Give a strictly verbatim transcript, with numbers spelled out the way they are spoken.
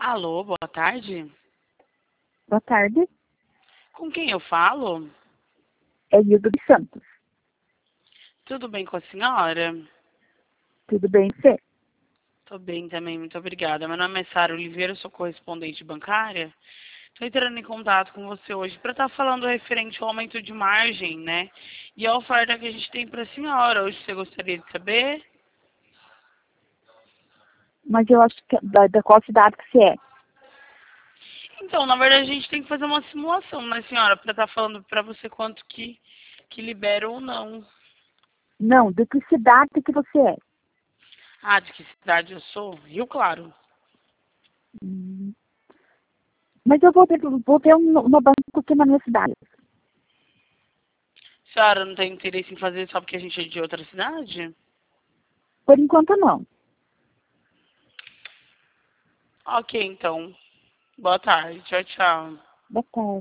Alô, boa tarde. Boa tarde, Com quem eu falo? é Nildo de Santos. Tudo bem com a senhora? Tudo bem, Fê? Tô bem também, muito obrigada. Meu nome é Sara Oliveira, eu sou correspondente bancária. Tô entrando em contato com você hoje para estar falando referente ao aumento de margem, né? E a oferta que a gente tem para a senhora. Hoje você gostaria de saber? Mas eu acho que da, da qual cidade que você é? Então, na verdade, a gente tem que fazer uma simulação, né, senhora? Para estar falando para você quanto que, que libera ou não. Não, de que cidade que você é? Ah, de que cidade eu sou? Rio Claro. Hum, Mas eu vou ter, vou ter um, uma banca aqui na minha cidade. A senhora não tem interesse em fazer só porque a gente é de outra cidade? Por enquanto, não. Ok, então. Boa tarde. Tchau, tchau. Boa tarde.